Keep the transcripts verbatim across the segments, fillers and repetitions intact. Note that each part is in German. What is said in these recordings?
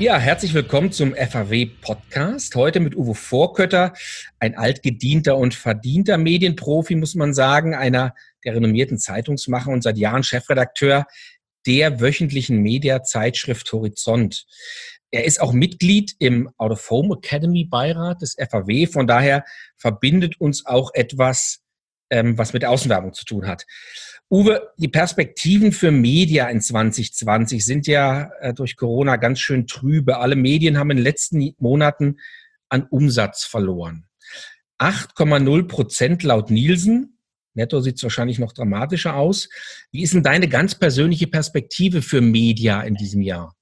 Ja, herzlich willkommen zum F A W-Podcast. Heute mit Uwe Vorkötter, ein altgedienter und verdienter Medienprofi, muss man sagen, einer der renommierten Zeitungsmacher und seit Jahren Chefredakteur der wöchentlichen Mediazeitschrift Horizont. Er ist auch Mitglied im Out of Home Academy Beirat des F A W. Von daher verbindet uns auch etwas, ähm, was mit der Außenwerbung zu tun hat. Uwe, die Perspektiven für Media in zwanzig zwanzig sind ja äh, durch Corona ganz schön trübe. Alle Medien haben in den letzten Monaten an Umsatz verloren. acht Komma null Prozent laut Nielsen. Netto sieht es wahrscheinlich noch dramatischer aus. Wie ist denn deine ganz persönliche Perspektive für Media in diesem Jahr?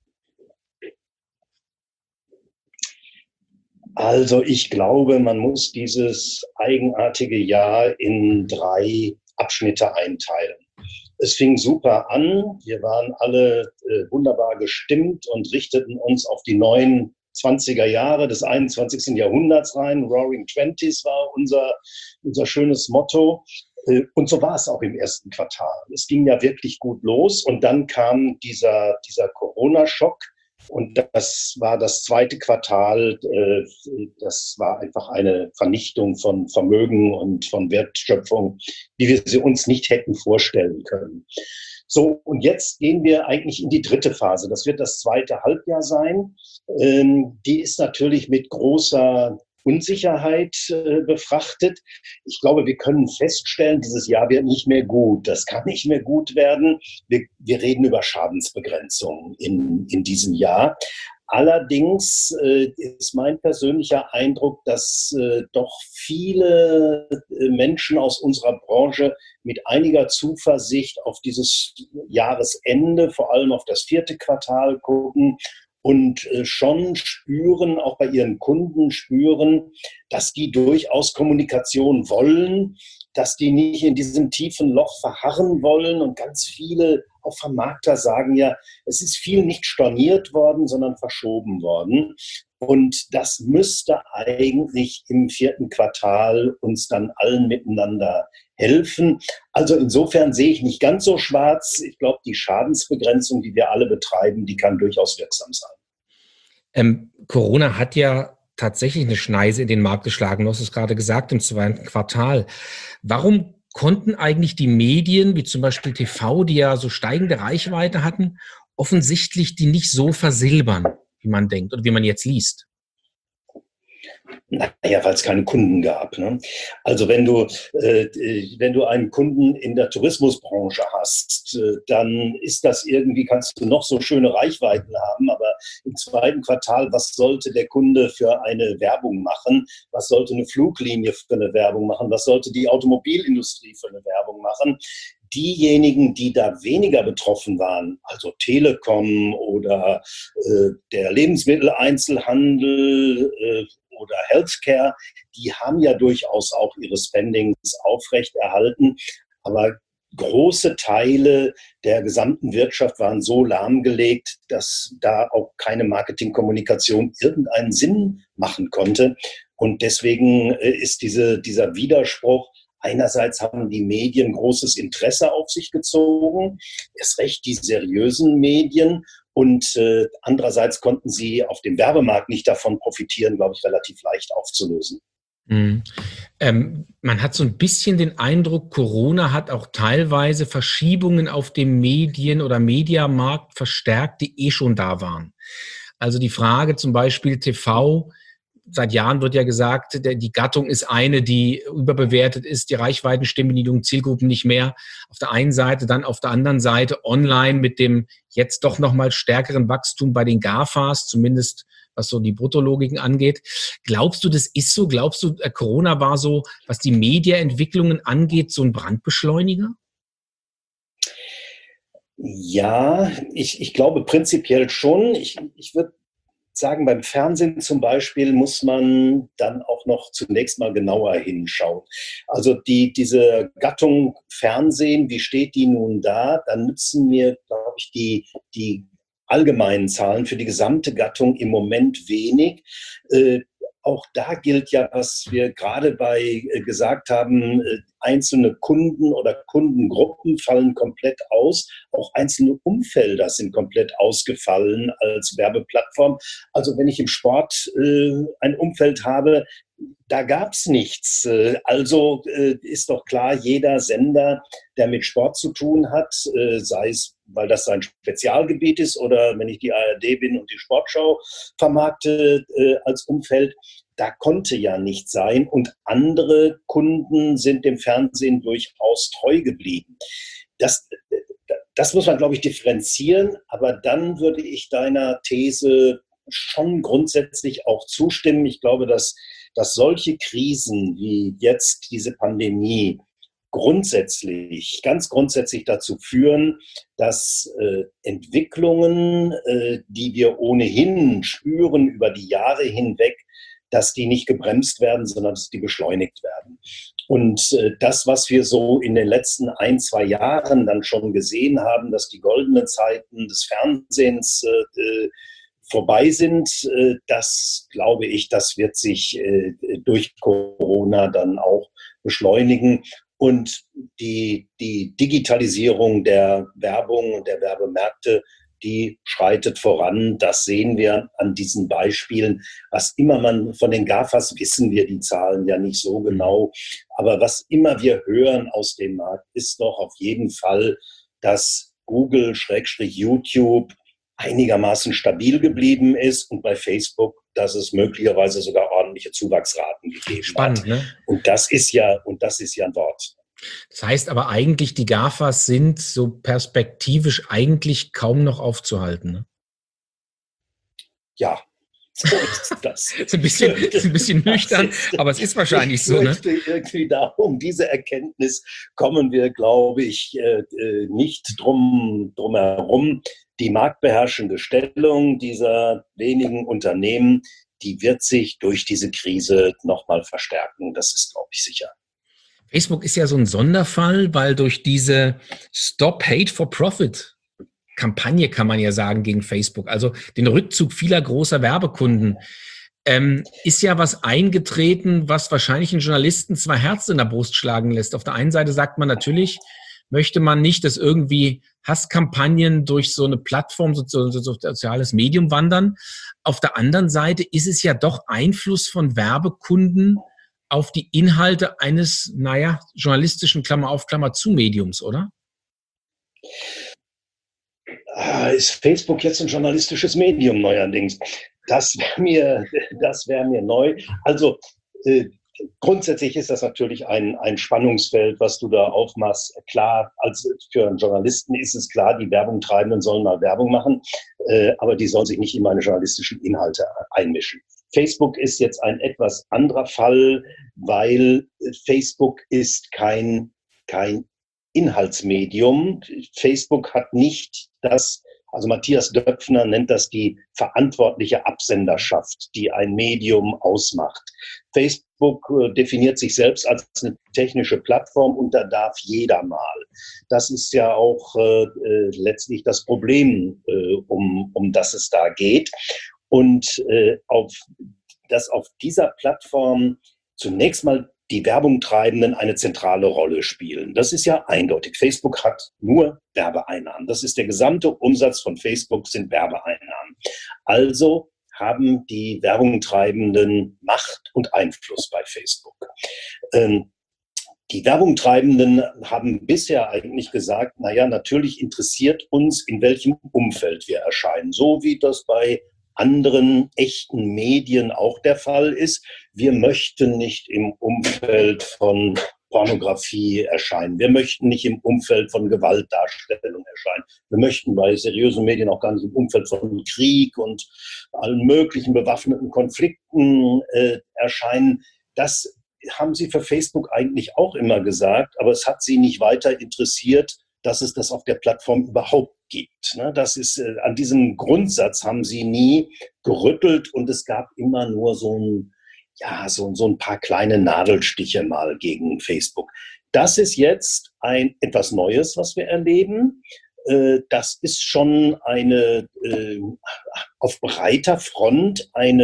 Also ich glaube, man muss dieses eigenartige Jahr in drei Abschnitte einteilen. Es fing super an, wir waren alle äh, wunderbar gestimmt und richteten uns auf die neuen zwanziger Jahre des einundzwanzigsten Jahrhunderts rein. Roaring Twenties war unser, unser schönes Motto. Äh, und so war es auch im ersten Quartal. Es ging ja wirklich gut los und dann kam dieser, dieser Corona-Schock. Und das war das zweite Quartal, das war einfach eine Vernichtung von Vermögen und von Wertschöpfung, wie wir sie uns nicht hätten vorstellen können. So, und jetzt gehen wir eigentlich in die dritte Phase. Das wird das zweite Halbjahr sein. Die ist natürlich mit großer Unsicherheit äh, befrachtet. Ich glaube, wir können feststellen, dieses Jahr wird nicht mehr gut. Das kann nicht mehr gut werden. Wir, wir reden über Schadensbegrenzung in, in diesem Jahr. Allerdings äh, ist mein persönlicher Eindruck, dass äh, doch viele äh, Menschen aus unserer Branche mit einiger Zuversicht auf dieses Jahresende, vor allem auf das vierte Quartal gucken und schon spüren, auch bei ihren Kunden spüren, dass die durchaus Kommunikation wollen, dass die nicht in diesem tiefen Loch verharren wollen. Und ganz viele, auch Vermarkter, sagen ja, es ist viel nicht storniert worden, sondern verschoben worden. Und das müsste eigentlich im vierten Quartal uns dann allen miteinander helfen. Also insofern sehe ich nicht ganz so schwarz. Ich glaube, die Schadensbegrenzung, die wir alle betreiben, die kann durchaus wirksam sein. Ähm, Corona hat ja tatsächlich eine Schneise in den Markt geschlagen. Du hast es gerade gesagt, im zweiten Quartal. Warum konnten eigentlich die Medien, wie zum Beispiel T V, die ja so steigende Reichweite hatten, offensichtlich die nicht so versilbern, wie man denkt oder wie man jetzt liest? Naja, weil es keine Kunden gab. Ne? Also wenn du, äh, wenn du einen Kunden in der Tourismusbranche hast, äh, dann ist das irgendwie, kannst du noch so schöne Reichweiten haben, aber im zweiten Quartal, was sollte der Kunde für eine Werbung machen? Was sollte eine Fluglinie für eine Werbung machen? Was sollte die Automobilindustrie für eine Werbung machen? Diejenigen, die da weniger betroffen waren, also Telekom oder äh, der Lebensmitteleinzelhandel äh, oder Healthcare, die haben ja durchaus auch ihre Spendings aufrechterhalten. Aber große Teile der gesamten Wirtschaft waren so lahmgelegt, dass da auch keine Marketingkommunikation irgendeinen Sinn machen konnte. Und deswegen ist diese, dieser Widerspruch, einerseits haben die Medien großes Interesse auf sich gezogen, erst recht die seriösen Medien, und äh, andererseits konnten sie auf dem Werbemarkt nicht davon profitieren, glaube ich, relativ leicht aufzulösen. Mhm. Ähm, man hat so ein bisschen den Eindruck, Corona hat auch teilweise Verschiebungen auf dem Medien- oder Mediamarkt verstärkt, die eh schon da waren. Also die Frage zum Beispiel T V, seit Jahren wird ja gesagt, die Gattung ist eine, die überbewertet ist, die Reichweiten stimmen die jungen Zielgruppen nicht mehr. Auf der einen Seite, dann auf der anderen Seite online mit dem jetzt doch nochmal stärkeren Wachstum bei den GAFAs, zumindest was so die Bruttologiken angeht. Glaubst du, das ist so? Glaubst du, Corona war so, was die Mediaentwicklungen angeht, so ein Brandbeschleuniger? Ja, ich, ich glaube prinzipiell schon. Ich, ich würde sagen, beim Fernsehen zum Beispiel muss man dann auch noch zunächst mal genauer hinschauen. Also die, diese Gattung Fernsehen, wie steht die nun da? Dann nützen mir, glaube ich, die, die allgemeinen Zahlen für die gesamte Gattung im Moment wenig. auch da gilt ja, was wir gerade bei äh, gesagt haben, äh, einzelne Kunden oder Kundengruppen fallen komplett aus. Auch einzelne Umfelder sind komplett ausgefallen als Werbeplattform. Also wenn ich im Sport äh, ein Umfeld habe, da gab es nichts. Äh, Also äh, ist doch klar, jeder Sender, der mit Sport zu tun hat, äh, sei es, weil das sein Spezialgebiet ist oder wenn ich die A R D bin und die Sportschau vermarkte äh, als Umfeld, da konnte ja nicht sein. Und andere Kunden sind dem Fernsehen durchaus treu geblieben. Das, das muss man, glaube ich, differenzieren. Aber dann würde ich deiner These schon grundsätzlich auch zustimmen. Ich glaube, dass, dass solche Krisen wie jetzt diese Pandemie grundsätzlich, ganz grundsätzlich dazu führen, dass äh, Entwicklungen, äh, die wir ohnehin spüren über die Jahre hinweg, dass die nicht gebremst werden, sondern dass die beschleunigt werden. Und äh, das, was wir so in den letzten ein, zwei Jahren dann schon gesehen haben, dass die goldenen Zeiten des Fernsehens äh, vorbei sind, äh, das glaube ich, das wird sich äh, durch Corona dann auch beschleunigen. Und die, die Digitalisierung der Werbung und der Werbemärkte, die schreitet voran. Das sehen wir an diesen Beispielen. Was immer man von den GAFAs wissen wir die Zahlen ja nicht so genau. Aber was immer wir hören aus dem Markt, ist doch auf jeden Fall, dass Google, Schrägstrich YouTube einigermaßen stabil geblieben ist und bei Facebook, dass es möglicherweise sogar ordentliche Zuwachsraten gegeben Spannend, hat. ne? Und das ist ja, und das ist ja ein Wort. Das heißt aber eigentlich, die GAFAs sind so perspektivisch eigentlich kaum noch aufzuhalten, ne? Ja, so ist das. ist, ein bisschen, ist ein bisschen nüchtern, ist, aber es ist wahrscheinlich so, ne? Irgendwie darum, diese Erkenntnis kommen wir, glaube ich, nicht drum, drum herum. Die marktbeherrschende Stellung dieser wenigen Unternehmen, die wird sich durch diese Krise nochmal verstärken. Das ist, glaube ich, sicher. Facebook ist ja so ein Sonderfall, weil durch diese Stop Hate for Profit Kampagne, kann man ja sagen, gegen Facebook, also den Rückzug vieler großer Werbekunden, ähm, ist ja was eingetreten, was wahrscheinlich einen Journalisten zwei Herzen in der Brust schlagen lässt. Auf der einen Seite sagt man natürlich, möchte man nicht, dass irgendwie Hasskampagnen durch so eine Plattform, so, so, so soziales Medium wandern. Auf der anderen Seite ist es ja doch Einfluss von Werbekunden auf die Inhalte eines, naja, journalistischen Klammer auf Klammer zu Mediums, oder? Ist Facebook jetzt ein journalistisches Medium neuerdings? Das wäre mir, das wäre mir neu. Also äh, grundsätzlich ist das natürlich ein, ein Spannungsfeld, was du da aufmachst. Klar, als für einen Journalisten ist es klar, die Werbungtreibenden sollen mal Werbung machen, äh, aber die sollen sich nicht in meine journalistischen Inhalte einmischen. Facebook ist jetzt ein etwas anderer Fall, weil Facebook ist kein, kein Inhaltsmedium. Facebook hat nicht das, also Matthias Döpfner nennt das die verantwortliche Absenderschaft, die ein Medium ausmacht. Facebook äh, definiert sich selbst als eine technische Plattform und da darf jeder mal. Das ist ja auch äh, letztlich das Problem, äh, um, um das es da geht. Und äh, auf, dass auf dieser Plattform zunächst mal die Werbungtreibenden eine zentrale Rolle spielen. Das ist ja eindeutig. Facebook hat nur Werbeeinnahmen. Das ist der gesamte Umsatz von Facebook, sind Werbeeinnahmen. Also haben die Werbungtreibenden Macht und Einfluss bei Facebook. Ähm, die Werbungtreibenden haben bisher eigentlich gesagt, naja, natürlich interessiert uns, in welchem Umfeld wir erscheinen. So wie das bei anderen echten Medien auch der Fall ist. Wir möchten nicht im Umfeld von Pornografie erscheinen. Wir möchten nicht im Umfeld von Gewaltdarstellung erscheinen. Wir möchten bei seriösen Medien auch gar nicht im Umfeld von Krieg und allen möglichen bewaffneten Konflikten äh, erscheinen. Das haben sie für Facebook eigentlich auch immer gesagt, aber es hat sie nicht weiter interessiert, dass es das auf der Plattform überhaupt gibt. Das ist, äh, an diesem Grundsatz haben sie nie gerüttelt und es gab immer nur so ein, ja, so, so ein paar kleine Nadelstiche mal gegen Facebook. Das ist jetzt ein etwas Neues, was wir erleben. Äh, das ist schon eine, äh, auf breiter Front eine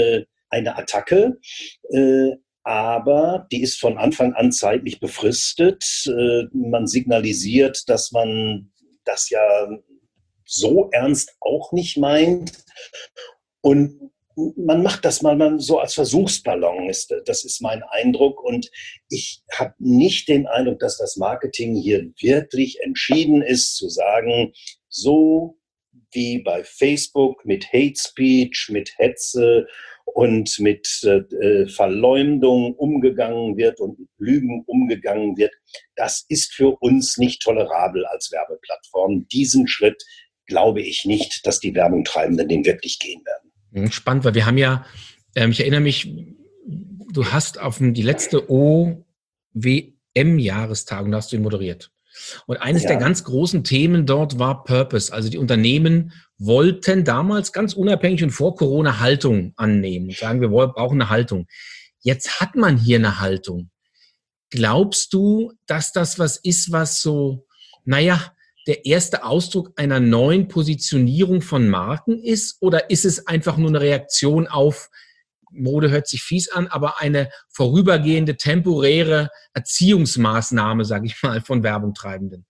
eine Attacke, äh, aber die ist von Anfang an zeitlich befristet. Äh, man signalisiert, dass man das ja so ernst auch nicht meint. Und man macht das mal so als Versuchsballon, ist, das ist mein Eindruck. Und ich habe nicht den Eindruck, dass das Marketing hier wirklich entschieden ist, zu sagen, so wie bei Facebook mit Hate Speech, mit Hetze und mit äh, Verleumdung umgegangen wird und mit Lügen umgegangen wird. Das ist für uns nicht tolerabel als Werbeplattform. Diesen Schritt glaube ich nicht, dass die Werbungtreibenden den wirklich gehen werden. Spannend, weil wir haben ja, ähm, ich erinnere mich, du hast auf die letzte O W M-Jahrestagung, da hast du ihn moderiert. Und eines ja. der ganz großen Themen dort war Purpose. Also die Unternehmen wollten damals ganz unabhängig und vor Corona Haltung annehmen und sagen, wir brauchen eine Haltung. Jetzt hat man hier eine Haltung. Glaubst du, dass das was ist, was so, naja, der erste Ausdruck einer neuen Positionierung von Marken ist? Oder ist es einfach nur eine Reaktion auf, Mode hört sich fies an, aber eine vorübergehende, temporäre Erziehungsmaßnahme, sage ich mal, von Werbungtreibenden?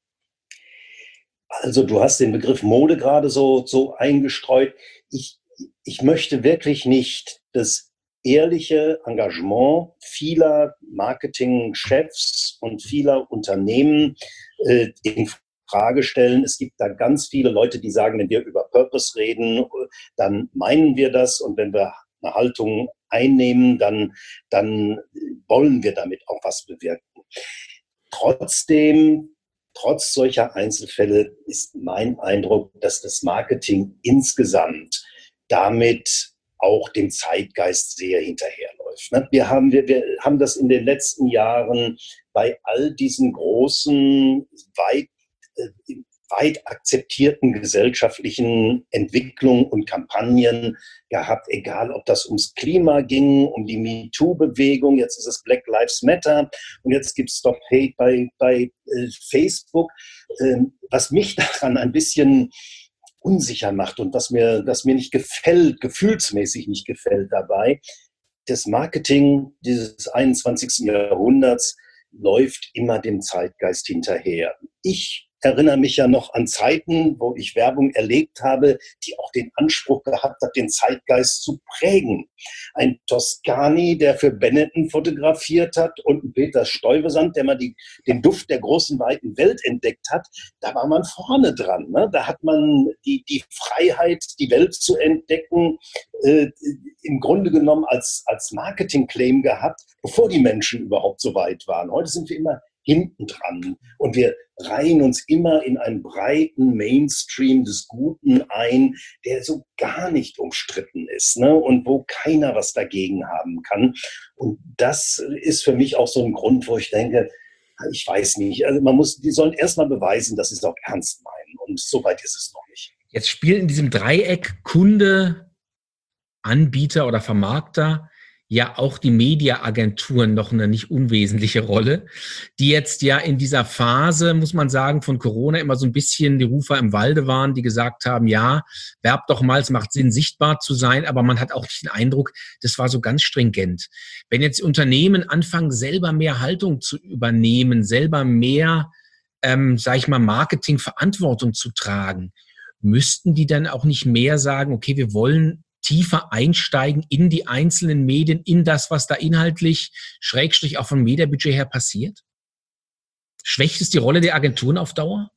Also du hast den Begriff Mode gerade so, so eingestreut. Ich, ich möchte wirklich nicht das ehrliche Engagement vieler Marketingchefs und vieler Unternehmen äh, in Frage stellen. Es gibt da ganz viele Leute, die sagen, wenn wir über Purpose reden, dann meinen wir das, und wenn wir eine Haltung einnehmen, dann, dann wollen wir damit auch was bewirken. Trotzdem, trotz solcher Einzelfälle ist mein Eindruck, dass das Marketing insgesamt damit auch dem Zeitgeist sehr hinterherläuft. Wir haben, wir, wir haben das in den letzten Jahren bei all diesen großen, weit weit akzeptierten gesellschaftlichen Entwicklungen und Kampagnen gehabt, egal ob das ums Klima ging, um die MeToo-Bewegung, jetzt ist es Black Lives Matter und jetzt gibt es Stop Hate bei, bei äh, Facebook. Ähm, was mich daran ein bisschen unsicher macht und was mir, das mir nicht gefällt, gefühlsmäßig nicht gefällt dabei, das Marketing dieses einundzwanzigsten Jahrhunderts läuft immer dem Zeitgeist hinterher. Ich erinnere mich ja noch an Zeiten, wo ich Werbung erlebt habe, die auch den Anspruch gehabt hat, den Zeitgeist zu prägen. Ein Toscani, der für Benetton fotografiert hat, und ein Peter Stuyvesant, der mal die, den Duft der großen, weiten Welt entdeckt hat, da war man vorne dran. Ne? Da hat man die, die Freiheit, die Welt zu entdecken, äh, im Grunde genommen als, als Marketing-Claim gehabt, bevor die Menschen überhaupt so weit waren. Heute sind wir immer hinten dran und wir reihen uns immer in einen breiten Mainstream des Guten ein, der so gar nicht umstritten ist, ne? Und wo keiner was dagegen haben kann. Und das ist für mich auch so ein Grund, wo ich denke, ich weiß nicht, also man muss, die sollen erstmal beweisen, dass sie es auch ernst meinen, und so weit ist es noch nicht. Jetzt spielt in diesem Dreieck Kunde, Anbieter oder Vermarkter ja auch die Mediaagenturen noch eine nicht unwesentliche Rolle, die jetzt ja in dieser Phase, muss man sagen, von Corona immer so ein bisschen die Rufer im Walde waren, die gesagt haben, ja, werb doch mal, es macht Sinn, sichtbar zu sein, aber man hat auch nicht den Eindruck, das war so ganz stringent. Wenn jetzt Unternehmen anfangen, selber mehr Haltung zu übernehmen, selber mehr, ähm, sag ich mal, Marketingverantwortung zu tragen, müssten die dann auch nicht mehr sagen, okay, wir wollen tiefer einsteigen in die einzelnen Medien, in das, was da inhaltlich, schrägstrich auch vom Mediabudget her passiert? Schwächt es die Rolle der Agenturen auf Dauer?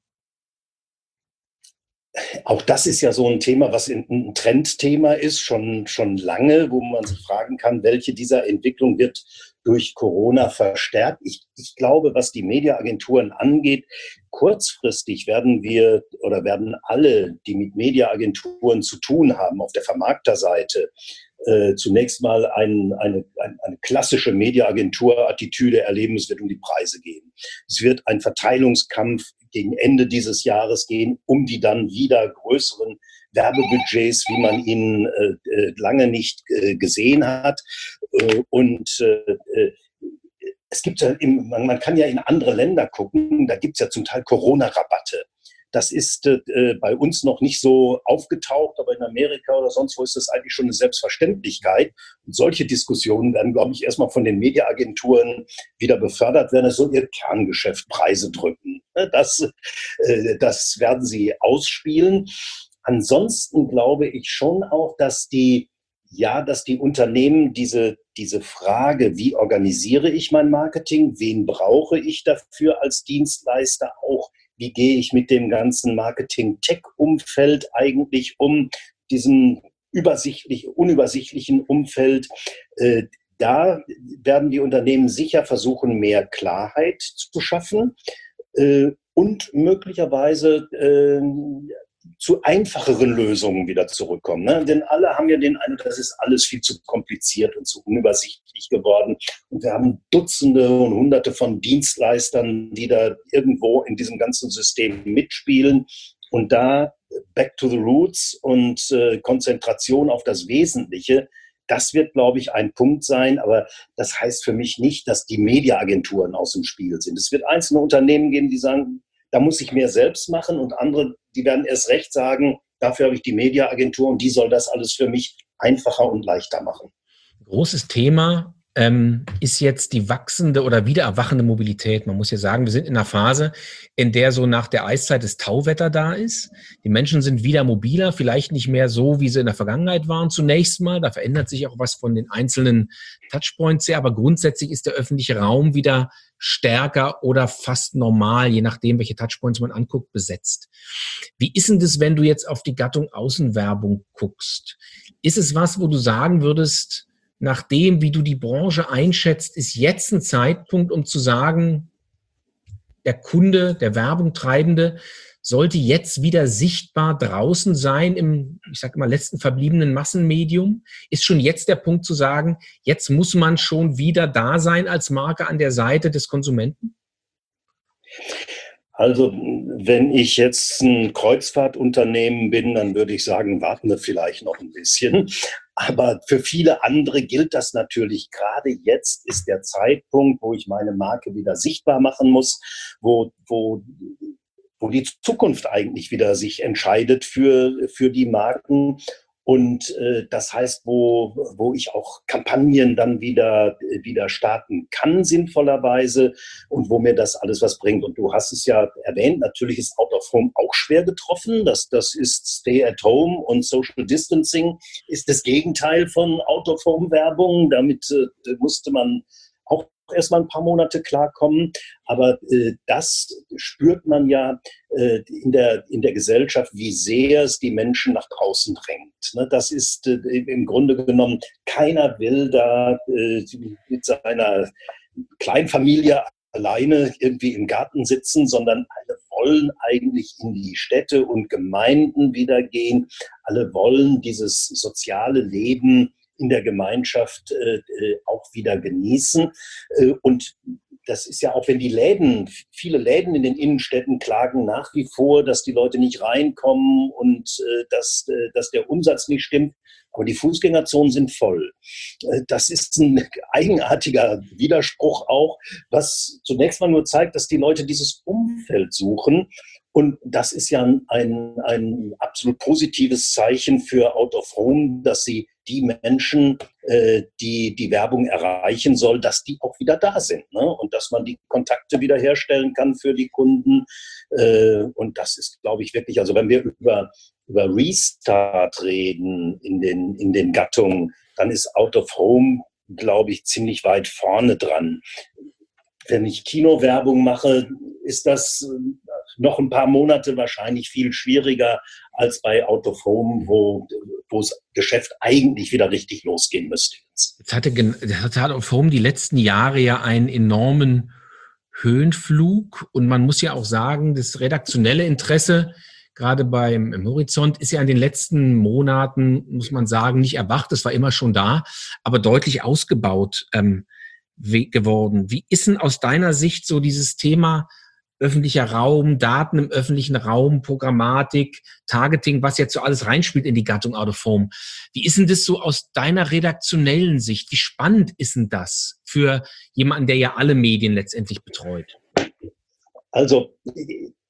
Auch das ist ja so ein Thema, was ein Trendthema ist, schon, schon lange, wo man sich fragen kann, welche dieser Entwicklung wird durch Corona verstärkt. Ich, ich glaube, was die Mediaagenturen angeht, kurzfristig werden wir oder werden alle, die mit Mediaagenturen zu tun haben, auf der Vermarkterseite, äh, zunächst mal ein, eine, eine, eine klassische Mediaagentur-Attitüde erleben. Es wird um die Preise gehen. Es wird ein Verteilungskampf gegen Ende dieses Jahres gehen, um die dann wieder größeren Werbebudgets, wie man ihn äh, lange nicht äh, gesehen hat. Äh, und äh, es gibt ja, im, man, man kann ja in andere Länder gucken, da gibt es ja zum Teil Corona-Rabatte. Das ist äh, bei uns noch nicht so aufgetaucht, aber in Amerika oder sonst wo ist das eigentlich schon eine Selbstverständlichkeit. Und solche Diskussionen werden, glaube ich, erstmal von den Mediaagenturen wieder befördert werden. Es soll ihr Kerngeschäft Preise drücken. Das, äh, das werden sie ausspielen. Ansonsten glaube ich schon auch, dass die Ja, dass die Unternehmen diese, diese Frage, wie organisiere ich mein Marketing, wen brauche ich dafür als Dienstleister, auch wie gehe ich mit dem ganzen Marketing-Tech-Umfeld eigentlich um, diesem übersichtlich, unübersichtlichen Umfeld, äh, da werden die Unternehmen sicher versuchen, mehr Klarheit zu schaffen äh, und möglicherweise äh, zu einfacheren Lösungen wieder zurückkommen. Ne? Denn alle haben ja den Eindruck, das ist alles viel zu kompliziert und zu unübersichtlich geworden. Und wir haben Dutzende und Hunderte von Dienstleistern, die da irgendwo in diesem ganzen System mitspielen. Und da back to the roots und äh, Konzentration auf das Wesentliche, das wird, glaube ich, ein Punkt sein. Aber das heißt für mich nicht, dass die Mediaagenturen aus dem Spiel sind. Es wird einzelne Unternehmen geben, die sagen, da muss ich mehr selbst machen, und andere, die werden erst recht sagen, dafür habe ich die Mediaagentur und die soll das alles für mich einfacher und leichter machen. Großes Thema ähm, ist jetzt die wachsende oder wieder erwachende Mobilität. Man muss ja sagen, wir sind in einer Phase, in der so nach der Eiszeit das Tauwetter da ist. Die Menschen sind wieder mobiler, vielleicht nicht mehr so, wie sie in der Vergangenheit waren zunächst mal. Da verändert sich auch was von den einzelnen Touchpoints her, aber grundsätzlich ist der öffentliche Raum wieder stärker oder fast normal, je nachdem, welche Touchpoints man anguckt, besetzt. Wie ist denn das, wenn du jetzt auf die Gattung Außenwerbung guckst? Ist es was, wo du sagen würdest, nach dem, wie du die Branche einschätzt, ist jetzt ein Zeitpunkt, um zu sagen, der Kunde, der Werbungtreibende sollte jetzt wieder sichtbar draußen sein im, ich sage mal, letzten verbliebenen Massenmedium? Ist schon jetzt der Punkt zu sagen, jetzt muss man schon wieder da sein als Marke an der Seite des Konsumenten? Also wenn ich jetzt ein Kreuzfahrtunternehmen bin, dann würde ich sagen, warten wir vielleicht noch ein bisschen. Aber für viele andere gilt das natürlich. Gerade jetzt ist der Zeitpunkt, wo ich meine Marke wieder sichtbar machen muss, wo, wo, wo die Zukunft eigentlich wieder sich entscheidet für, für die Marken. Und äh, das heißt, wo, wo ich auch Kampagnen dann wieder, wieder starten kann, sinnvollerweise, und wo mir das alles was bringt. Und du hast es ja erwähnt, natürlich ist Out of Home auch schwer getroffen. Das, das ist Stay at Home, und Social Distancing ist das Gegenteil von Out of Home Werbung. Damit äh, musste man auch erstmal ein paar Monate klarkommen. Aber äh, das spürt man ja äh, in der, in der Gesellschaft, wie sehr es die Menschen nach draußen drängt. Ne? Das ist äh, im Grunde genommen, keiner will da äh, mit seiner Kleinfamilie alleine irgendwie im Garten sitzen, sondern alle wollen eigentlich in die Städte und Gemeinden wieder gehen. Alle wollen dieses soziale Leben in der Gemeinschaft äh, auch wieder genießen. Äh, und das ist ja auch, wenn die Läden, viele Läden in den Innenstädten klagen nach wie vor, dass die Leute nicht reinkommen und äh, dass, äh, dass der Umsatz nicht stimmt. Aber die Fußgängerzonen sind voll. Äh, das ist ein eigenartiger Widerspruch auch, was zunächst mal nur zeigt, dass die Leute dieses Umfeld suchen. Und das ist ja ein, ein absolut positives Zeichen für Out of Home, dass sie die Menschen, äh, die die Werbung erreichen soll, dass die auch wieder da sind, ne? Und dass man die Kontakte wieder herstellen kann für die Kunden. Äh, und das ist, glaube ich, wirklich, also wenn wir über, über Restart reden in den, in den Gattungen, dann ist Out of Home, glaube ich, ziemlich weit vorne dran. Wenn ich Kinowerbung mache, ist das noch ein paar Monate wahrscheinlich viel schwieriger als bei Out of Home, wo, wo das Geschäft eigentlich wieder richtig losgehen müsste. Jetzt hatte, hatte Out of Home die letzten Jahre ja einen enormen Höhenflug, und man muss ja auch sagen, das redaktionelle Interesse gerade beim im Horizont ist ja in den letzten Monaten, muss man sagen, nicht erwacht. Es war immer schon da, aber deutlich ausgebaut ähm, geworden. Wie ist denn aus deiner Sicht so dieses Thema öffentlicher Raum, Daten im öffentlichen Raum, Programmatik, Targeting, was jetzt so alles reinspielt in die Gattung Out of Home? Wie ist denn das so aus deiner redaktionellen Sicht? Wie spannend ist denn das für jemanden, der ja alle Medien letztendlich betreut? Also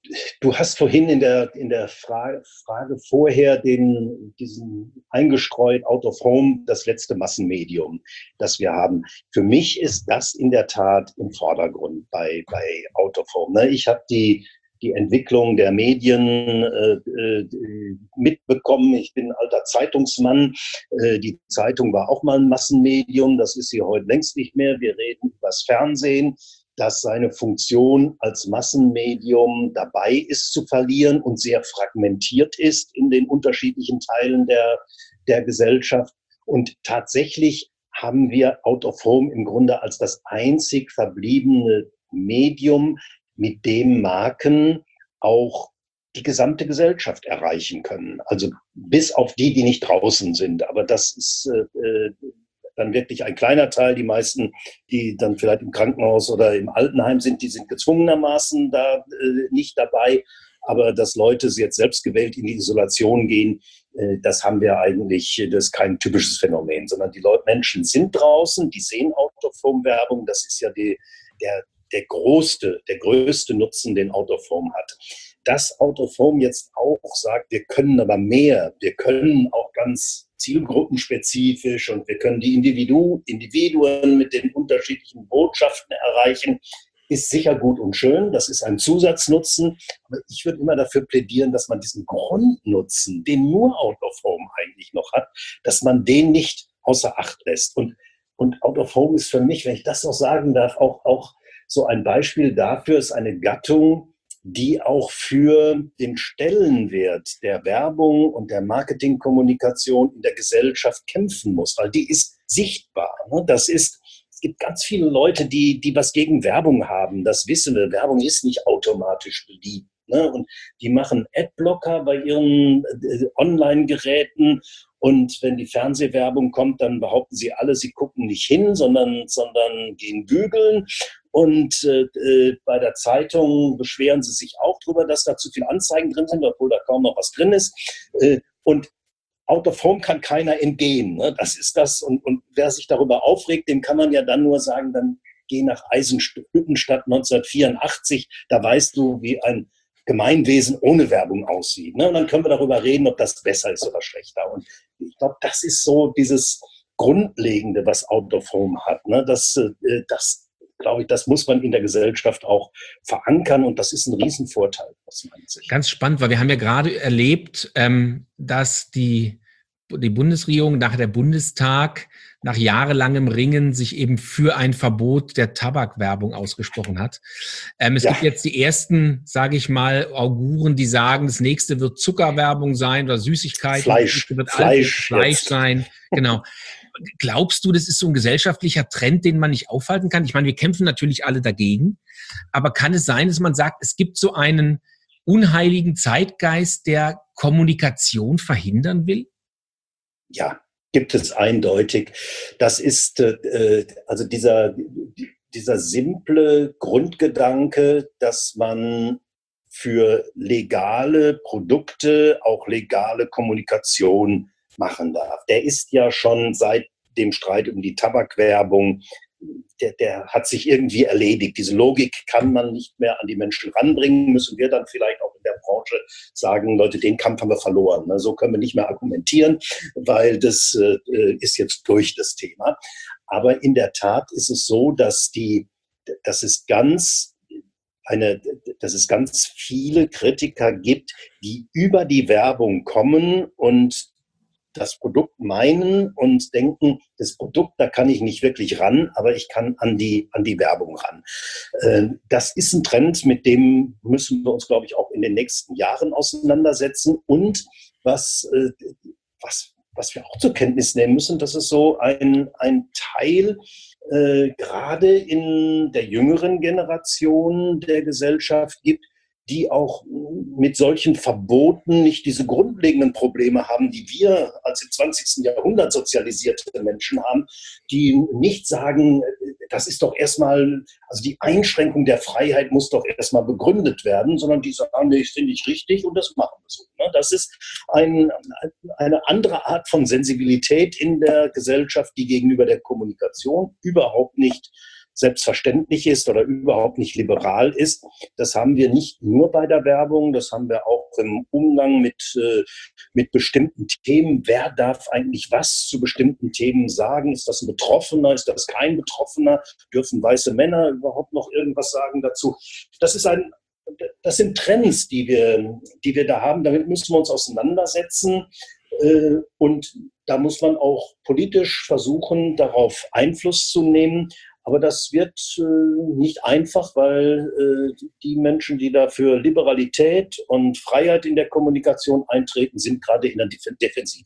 Du hast vorhin in der, in der Frage, Frage vorher den, diesen eingestreut, Out of Home, das letzte Massenmedium, das wir haben. Für mich ist das in der Tat im Vordergrund bei, bei Out of Home. Ich habe die, die Entwicklung der Medien äh, äh, mitbekommen. Ich bin ein alter Zeitungsmann. Äh, die Zeitung war auch mal ein Massenmedium. Das ist sie heute längst nicht mehr. Wir reden über das Fernsehen, dass seine Funktion als Massenmedium dabei ist zu verlieren und sehr fragmentiert ist in den unterschiedlichen Teilen der, der Gesellschaft. Und tatsächlich haben wir Out of Home im Grunde als das einzig verbliebene Medium, mit dem Marken auch die gesamte Gesellschaft erreichen können. Also bis auf die, die nicht draußen sind. Aber das ist äh, dann wirklich ein kleiner Teil. Die meisten, die dann vielleicht im Krankenhaus oder im Altenheim sind, die sind gezwungenermaßen da äh, nicht dabei. Aber dass Leute jetzt selbstgewählt in die Isolation gehen, äh, das haben wir eigentlich, das ist kein typisches Phänomen, sondern die Leute, Menschen sind draußen, die sehen Out-of-Home-Werbung. Das ist ja die, der, der größte, der größte Nutzen, den Out-of-Home hat. Dass Out-of-Home jetzt auch sagt, wir können aber mehr, wir können auch ganz zielgruppenspezifisch und wir können die Individu Individuen mit den unterschiedlichen Botschaften erreichen, ist sicher gut und schön. Das ist ein Zusatznutzen. Aber ich würde immer dafür plädieren, dass man diesen Grundnutzen, den nur Out-of-Home eigentlich noch hat, dass man den nicht außer Acht lässt. Und, und Out-of-Home ist für mich, wenn ich das noch sagen darf, auch, auch so ein Beispiel dafür, ist eine Gattung, die auch für den Stellenwert der Werbung und der Marketingkommunikation in der Gesellschaft kämpfen muss, weil die ist sichtbar. Das ist, es gibt ganz viele Leute, die, die was gegen Werbung haben. Das wissen wir. Werbung ist nicht automatisch beliebt. Und die machen Adblocker bei ihren Online-Geräten. Und wenn die Fernsehwerbung kommt, dann behaupten sie alle, sie gucken nicht hin, sondern, sondern gehen bügeln. Und äh, bei der Zeitung beschweren sie sich auch darüber, dass da zu viele Anzeigen drin sind, obwohl da kaum noch was drin ist. Äh, und Out of Home kann keiner entgehen. Ne? Das ist das. Und, und wer sich darüber aufregt, dem kann man ja dann nur sagen, dann geh nach Eisenhüttenstadt neunzehnhundertvierundachtzig. Da weißt du, wie ein Gemeinwesen ohne Werbung aussieht. Ne? Und dann können wir darüber reden, ob das besser ist oder schlechter. Und ich glaube, das ist so dieses Grundlegende, was Out of Home hat. Ne? Das, äh, das glaube ich, das muss man in der Gesellschaft auch verankern und das ist ein Riesenvorteil aus meiner Sicht. Ganz spannend, weil wir haben ja gerade erlebt, ähm, dass die, die Bundesregierung nach der Bundestag nach jahrelangem Ringen sich eben für ein Verbot der Tabakwerbung ausgesprochen hat. Ähm, es ja. gibt jetzt die ersten, sage ich mal, Auguren, die sagen, das nächste wird Zuckerwerbung sein oder Süßigkeiten. Fleisch, das wird Fleisch, Fleisch sein. Genau. Glaubst du, das ist so ein gesellschaftlicher Trend, den man nicht aufhalten kann? Ich meine, wir kämpfen natürlich alle dagegen, aber kann es sein, dass man sagt, es gibt so einen unheiligen Zeitgeist, der Kommunikation verhindern will? Ja, gibt es eindeutig. Das ist äh, also dieser, dieser simple Grundgedanke, dass man für legale Produkte auch legale Kommunikation machen darf. Der ist ja schon seit dem Streit um die Tabakwerbung, der, der hat sich irgendwie erledigt. Diese Logik kann man nicht mehr an die Menschen ranbringen, müssen wir dann vielleicht auch in der Branche sagen, Leute, den Kampf haben wir verloren. So können wir nicht mehr argumentieren, weil das äh, ist jetzt durch das Thema. Aber in der Tat ist es so, dass die, dass es ganz Eine, dass es ganz viele Kritiker gibt, die über die Werbung kommen und das Produkt meinen und denken, das Produkt, da kann ich nicht wirklich ran, aber ich kann an die, an die Werbung ran. Das ist ein Trend, mit dem müssen wir uns, glaube ich, auch in den nächsten Jahren auseinandersetzen. Und was, was, was wir auch zur Kenntnis nehmen müssen, dass es so ein, ein Teil äh, gerade in der jüngeren Generation der Gesellschaft gibt, die auch mit solchen Verboten nicht diese grundlegenden Probleme haben, die wir als im zwanzigsten Jahrhundert sozialisierte Menschen haben, die nicht sagen, das ist doch erstmal, also die Einschränkung der Freiheit muss doch erstmal begründet werden, sondern die sagen, nee, das finde ich richtig und das machen wir so. Das ist ein, eine andere Art von Sensibilität in der Gesellschaft, die gegenüber der Kommunikation überhaupt nicht selbstverständlich ist oder überhaupt nicht liberal ist. Das haben wir nicht nur bei der Werbung, das haben wir auch im Umgang mit, äh, mit bestimmten Themen. Wer darf eigentlich was zu bestimmten Themen sagen? Ist das ein Betroffener? Ist das kein Betroffener? Dürfen weiße Männer überhaupt noch irgendwas sagen dazu? Das ist ein, das sind Trends, die wir, die wir da haben. Damit müssen wir uns auseinandersetzen. Äh, und da muss man auch politisch versuchen, darauf Einfluss zu nehmen. Aber das wird äh, nicht einfach, weil äh, die Menschen, die da für Liberalität und Freiheit in der Kommunikation eintreten, sind gerade in der Defensive.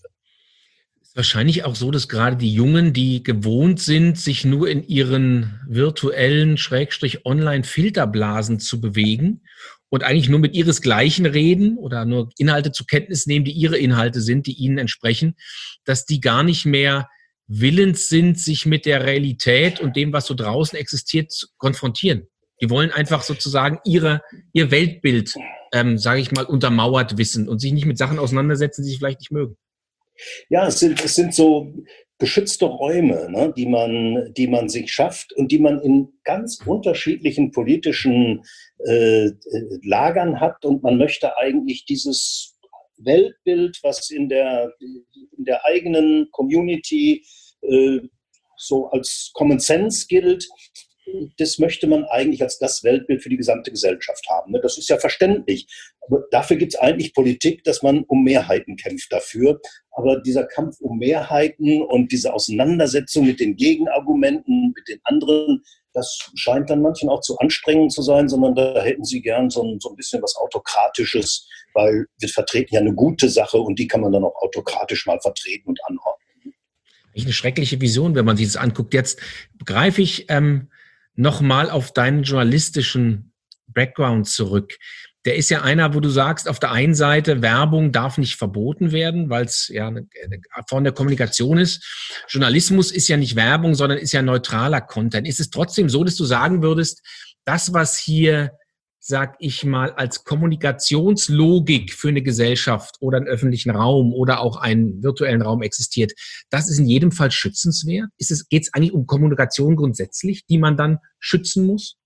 Es ist wahrscheinlich auch so, dass gerade die Jungen, die gewohnt sind, sich nur in ihren virtuellen, Schrägstrich Online-Filterblasen zu bewegen und eigentlich nur mit ihresgleichen reden oder nur Inhalte zur Kenntnis nehmen, die ihre Inhalte sind, die ihnen entsprechen, dass die gar nicht mehr willens sind, sich mit der Realität und dem, was so draußen existiert, zu konfrontieren. Die wollen einfach sozusagen ihre, ihr Weltbild, ähm, sage ich mal, untermauert wissen und sich nicht mit Sachen auseinandersetzen, die sie vielleicht nicht mögen. Ja, es sind, es sind so geschützte Räume, ne, die man, die man sich schafft und die man in ganz unterschiedlichen politischen äh, Lagern hat. Und man möchte eigentlich dieses Weltbild, was in der, in der eigenen Community äh, so als Common Sense gilt, das möchte man eigentlich als das Weltbild für die gesamte Gesellschaft haben. Ne? Das ist ja verständlich. Aber dafür gibt es eigentlich Politik, dass man um Mehrheiten kämpft dafür. Aber dieser Kampf um Mehrheiten und diese Auseinandersetzung mit den Gegenargumenten, mit den anderen, das scheint dann manchen auch zu anstrengend zu sein, sondern da hätten sie gern so ein, so ein bisschen was Autokratisches, weil wir vertreten ja eine gute Sache und die kann man dann auch autokratisch mal vertreten und anordnen. Eine schreckliche Vision, wenn man sich das anguckt. Jetzt greife ich ähm, nochmal auf deinen journalistischen Background zurück. Der ist ja einer, wo du sagst, auf der einen Seite, Werbung darf nicht verboten werden, weil es ja eine, eine Form der Kommunikation ist. Journalismus ist ja nicht Werbung, sondern ist ja neutraler Content. Ist es trotzdem so, dass du sagen würdest, das, was hier, sag ich mal, als Kommunikationslogik für eine Gesellschaft oder einen öffentlichen Raum oder auch einen virtuellen Raum existiert, das ist in jedem Fall schützenswert? Ist es, geht es eigentlich um Kommunikation grundsätzlich, die man dann schützen muss?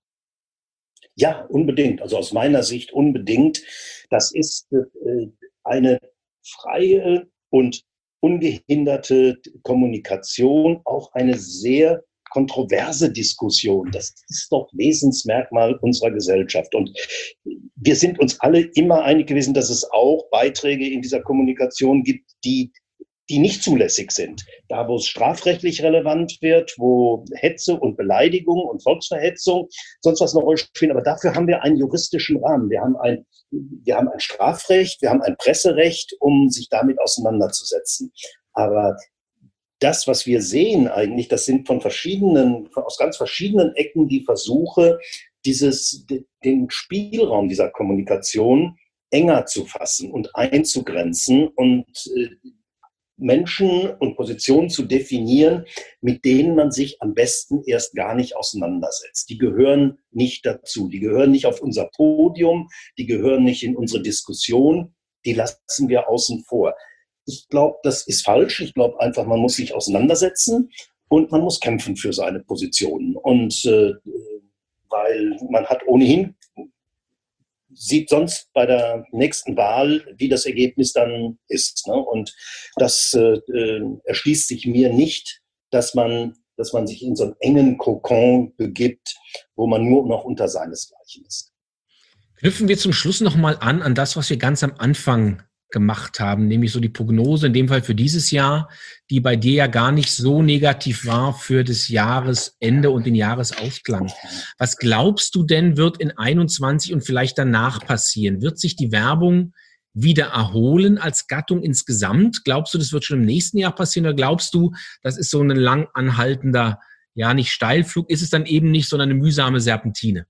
Ja, unbedingt. Also aus meiner Sicht unbedingt. Das ist äh, eine freie und ungehinderte Kommunikation, auch eine sehr kontroverse Diskussion. Das ist doch Wesensmerkmal unserer Gesellschaft. Und wir sind uns alle immer einig gewesen, dass es auch Beiträge in dieser Kommunikation gibt, die die nicht zulässig sind. Da, wo es strafrechtlich relevant wird, wo Hetze und Beleidigung und Volksverhetzung sonst was eine Rolle spielen. Aber dafür haben wir einen juristischen Rahmen. Wir haben ein, wir haben ein Strafrecht, wir haben ein Presserecht, um sich damit auseinanderzusetzen. Aber das, was wir sehen eigentlich, das sind von verschiedenen, aus ganz verschiedenen Ecken die Versuche, dieses, den Spielraum dieser Kommunikation enger zu fassen und einzugrenzen und äh, Menschen und Positionen zu definieren, mit denen man sich am besten erst gar nicht auseinandersetzt. Die gehören nicht dazu. Die gehören nicht auf unser Podium. Die gehören nicht in unsere Diskussion. Die lassen wir außen vor. Ich glaube, das ist falsch. Ich glaube einfach, man muss sich auseinandersetzen und man muss kämpfen für seine Positionen. Und äh, weil man hat ohnehin sieht sonst bei der nächsten Wahl, wie das Ergebnis dann ist. Ne? Und das äh, erschließt sich mir nicht, dass man, dass man sich in so einen engen Kokon begibt, wo man nur noch unter seinesgleichen ist. Knüpfen wir zum Schluss nochmal an, an das, was wir ganz am Anfang gemacht haben, nämlich so die Prognose, in dem Fall für dieses Jahr, die bei dir ja gar nicht so negativ war für das Jahresende und den Jahresausklang. Was glaubst du denn, wird in einundzwanzig und vielleicht danach passieren? Wird sich die Werbung wieder erholen als Gattung insgesamt? Glaubst du, das wird schon im nächsten Jahr passieren oder glaubst du, das ist so ein lang anhaltender, ja nicht Steilflug, ist es dann eben nicht, sondern eine mühsame Serpentine?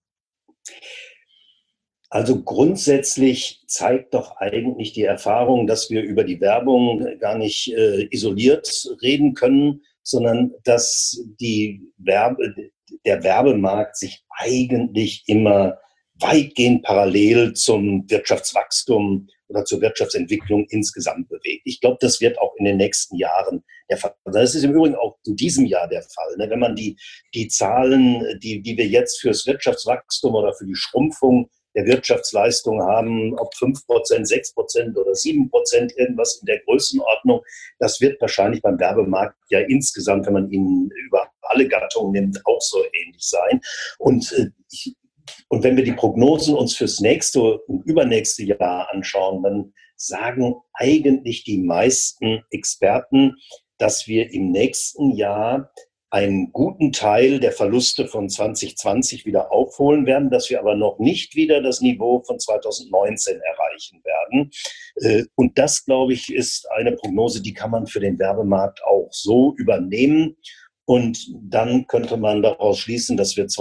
Also grundsätzlich zeigt doch eigentlich die Erfahrung, dass wir über die Werbung gar nicht äh, isoliert reden können, sondern dass die Werbe, der Werbemarkt sich eigentlich immer weitgehend parallel zum Wirtschaftswachstum oder zur Wirtschaftsentwicklung insgesamt bewegt. Ich glaube, das wird auch in den nächsten Jahren der Fall. Das ist im Übrigen auch in diesem Jahr der Fall. Ne? Wenn man die, die Zahlen, die, die wir jetzt fürs Wirtschaftswachstum oder für die Schrumpfung der Wirtschaftsleistung haben, ob fünf Prozent, sechs Prozent oder sieben Prozent, irgendwas in der Größenordnung, das wird wahrscheinlich beim Werbemarkt ja insgesamt, wenn man ihn über alle Gattungen nimmt, auch so ähnlich sein. Und, äh, ich, und wenn wir die Prognosen uns fürs nächste und übernächste Jahr anschauen, dann sagen eigentlich die meisten Experten, dass wir im nächsten Jahr einen guten Teil der Verluste von zwanzig zwanzig wieder aufholen werden, dass wir aber noch nicht wieder das Niveau von zwanzig neunzehn erreichen werden. Und das, glaube ich, ist eine Prognose, die kann man für den Werbemarkt auch so übernehmen. Und dann könnte man daraus schließen, dass wir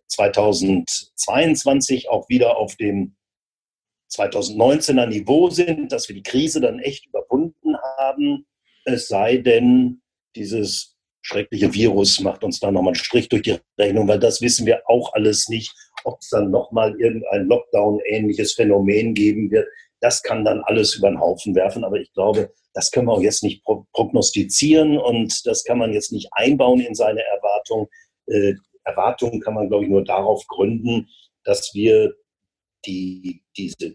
zwanzig zweiundzwanzig auch wieder auf dem zwanzig neunzehner Niveau sind, dass wir die Krise dann echt überwunden haben. Es sei denn, dieses schreckliche Virus macht uns da nochmal einen Strich durch die Rechnung, weil das wissen wir auch alles nicht, ob es dann nochmal irgendein Lockdown-ähnliches Phänomen geben wird. Das kann dann alles über den Haufen werfen, aber ich glaube, das können wir auch jetzt nicht prognostizieren und das kann man jetzt nicht einbauen in seine Erwartung. Äh, Erwartungen kann man, glaube ich, nur darauf gründen, dass wir die, diese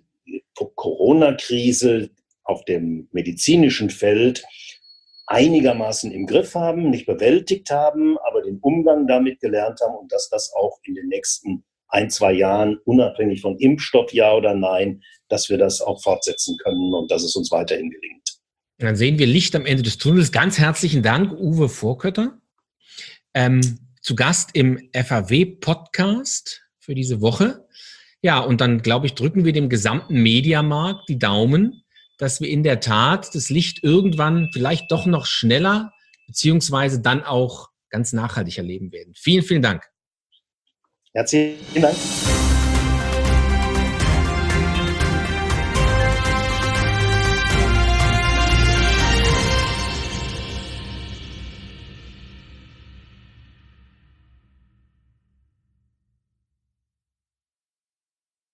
Corona-Krise auf dem medizinischen Feld einigermaßen im Griff haben, nicht bewältigt haben, aber den Umgang damit gelernt haben und dass das auch in den nächsten ein, zwei Jahren, unabhängig von Impfstoff, ja oder nein, dass wir das auch fortsetzen können und dass es uns weiterhin gelingt. Dann sehen wir Licht am Ende des Tunnels. Ganz herzlichen Dank, Uwe Vorkötter, ähm, zu Gast im F A W-Podcast für diese Woche. Ja, und dann, glaube ich, drücken wir dem gesamten Mediamarkt die Daumen, dass wir in der Tat das Licht irgendwann vielleicht doch noch schneller beziehungsweise dann auch ganz nachhaltig erleben werden. Vielen, vielen Dank. Herzlichen Dank.